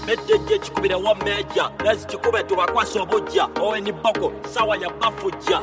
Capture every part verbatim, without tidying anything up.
Meddeje chikubire wa meja lezi chikube tubakwasa obujja owe ni boko sawa ya bafujja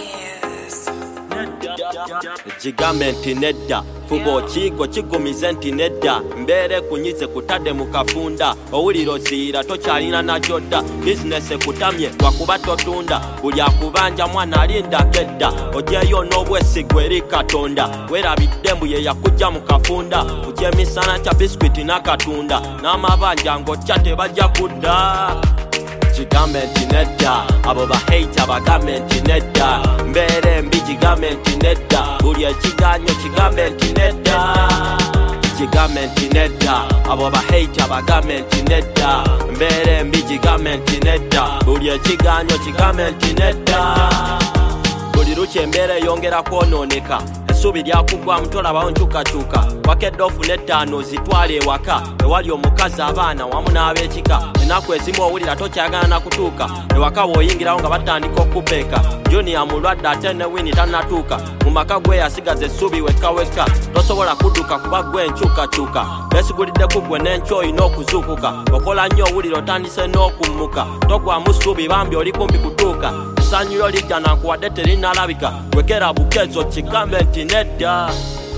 Jigambe nti nedda fubo kigo kigumize nti nedda mbere kunyize kutade mukafunda owuliro ziira tokyalina najoda business kutamye lwakuba totunda buli akubanja mwana alinda kedda ojeyo n'obwesigwa eri Katonda werabidde mbu ye yakujja mukafunda kukyemisana kya biskwiti n'akatunda n'amabanja ng'otya tebajja kudda Jigambe nti nedda abo bahate abagambe nti nedda mbere mbi jigambe nti nedda buli ekiganyo kigambe nti nedda Jigambe nti nedda abo bahate abagambe nti nedda mbere mbi jigambe nti nedda buli ekiganyo kigambe nti nedda buli lukye embeera eyongera kwononeka essuubi lyakugwa mutolabawo nkyukakyuka wakedde ofuna ettaano zitwala ewaka ewali omukazi abaana wamu n'ab'ekika ennaku ezimu owulira tokyagana na kutuuka ewaka bw'oyingirawo nga batandika okupeeka juniya mulwadde ate ne wini tannatuuka mu maka gwe yasigaza essuubi wekaweka tosobola kudduka kuba gwe enkyukakyuka besigulidde ku gwe n'enkyo olina okuzuukuka okola nnyo owulira otandise n'okummuka togwamu ssuubi bambi oli kumpi kutuuka essanyu lijja nankuwadde terinalabika wekera bukezo kigambe nti nedda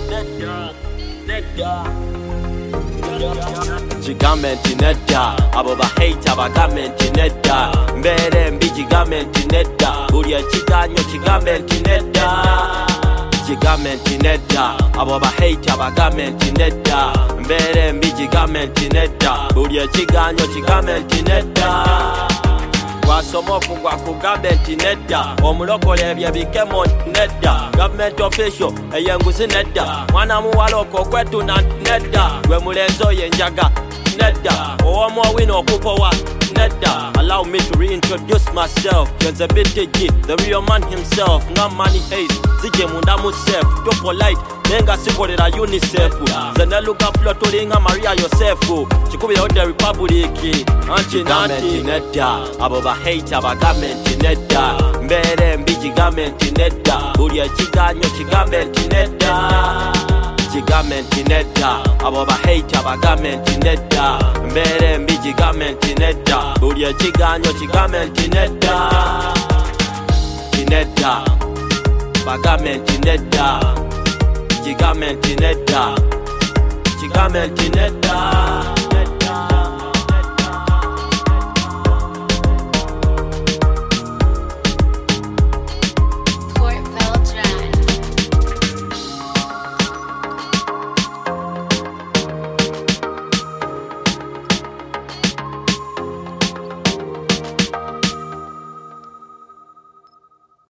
Jigambe nti nedda abo bahate abagambe nti nedda mbere mbi jigambe nti nedda buli ekiganyo kigambe nti nedda Jigambe nti nedda abo bahate abagambe nti nedda mbere mbi jigambe nti nedda buli ekiganyo kigambe nti nedda Wasoma okugwa kugambe nti nedda omulokole ebyo bikemo nedda government official eyenguzi nedda mwana muwala okwetuna nedda gwe mulenzi oyo enjaga nedda owomu owina okupowa nedda allow me to reintroduce myself Yenze B T G the real man himself nga money haze zije munda mu self to polite nenga sikolera UNICEF zene luka flow tulinga Maria Yosefu chikubira the republic anti nati nedda abo bahate abagambe nti nedda mbere mbi jigambe nti nedda buli ekiganyo kigambe nti nedda Jigambe nti nedda abo bahate abagambe nti nedda mbere mbi jigambe nti nedda buli ekiganyo kigambe nti nedda nedda bagambe nti nedda Jigambe nti nedda Jigambe nti nedda